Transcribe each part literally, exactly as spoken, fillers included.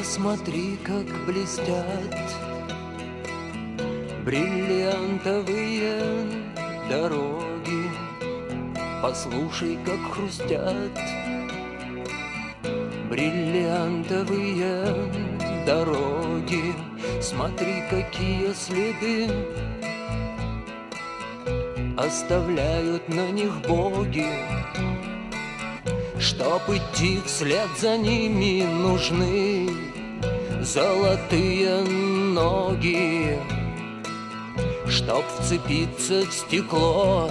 Посмотри, как блестят бриллиантовые дороги, послушай, как хрустят бриллиантовые дороги. Смотри, какие следы оставляют на них боги. Чтоб идти вслед за ними, нужны золотые ноги. Чтоб вцепиться в стекло,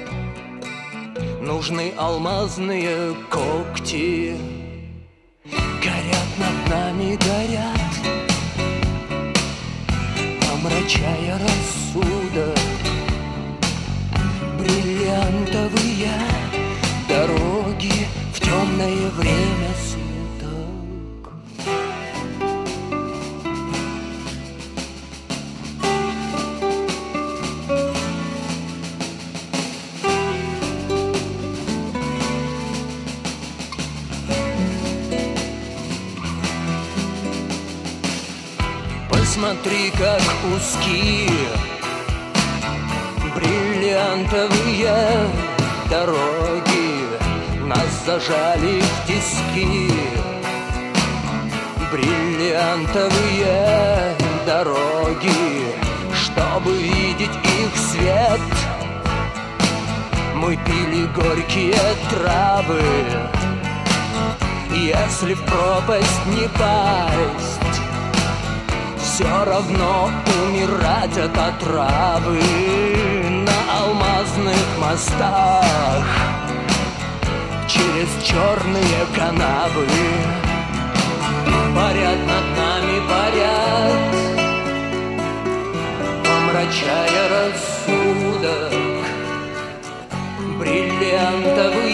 нужны алмазные когти. Горят над нами, горят, помрачая рассудок, бриллиантовые дороги в темное время суток. Посмотри, как узкие бриллиантовые дороги нас зажали в тиски. Бриллиантовые дороги, чтобы видеть их свет, мы пили горькие травы. Если в пропасть не пасть, все равно умирать от отравы. На алмазных мостах через черные канавы парят над нами, парят, помрачая рассудок, бриллиантовые